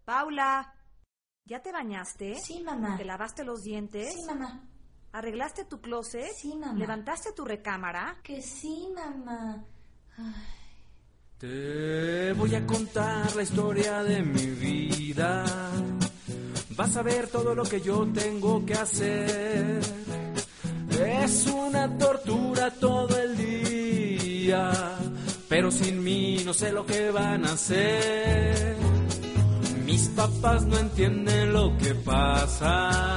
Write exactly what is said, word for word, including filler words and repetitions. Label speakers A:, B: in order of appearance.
A: Paula, ¿ya te bañaste?
B: Sí, mamá.
A: ¿Te lavaste los dientes?
B: Sí, mamá.
A: ¿Arreglaste tu closet?
B: Sí, mamá.
A: ¿Levantaste tu recámara?
B: Que sí, mamá. Ay.
C: Te voy a contar la historia de mi vida. Vas a ver todo lo que yo tengo que hacer. Es una tortura todo el día, pero sin mí no sé lo que van a hacer. Mis papás no entienden lo que pasa.